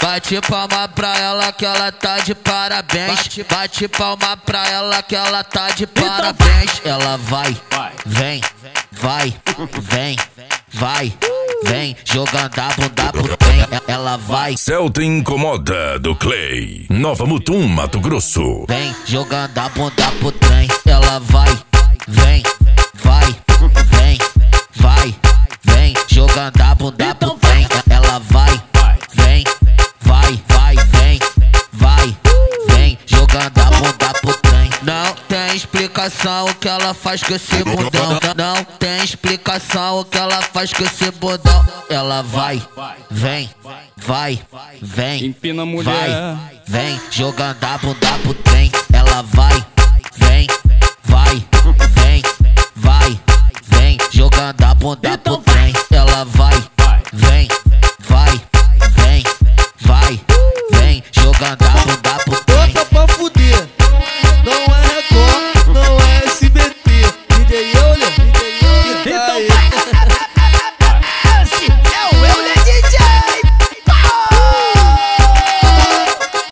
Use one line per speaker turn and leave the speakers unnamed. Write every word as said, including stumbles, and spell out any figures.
Bate palma pra ela que ela tá de parabéns. Bate palma pra ela que ela tá de parabéns. Ela vai, vem, vai, vem, vai, vem, jogando a bunda pro trem. Ela vai.
Celta Incomoda do Clay, Nova Mutum, Mato Grosso.
Vem, jogando a bunda pro trem. Ela vai, vem, vai, vem, vai, vem, jogando a bunda pro trem. Ela vai, vem, vai, vai, vem, vai, vem, jogando a bunda pro trem. Não tem explicação o que ela faz com esse bundão. Não tem explicação o que ela faz com esse bundão. Ela vai, vem, vai, vem,
empina a mulher,
vai, vem, jogando a bunda pro trem. Ela vai, vem, vai, vem, vai, vem, jogando a bunda pro trem. Ela vai, vem, vai, vem, vai, vem, jogando a bunda pro trem.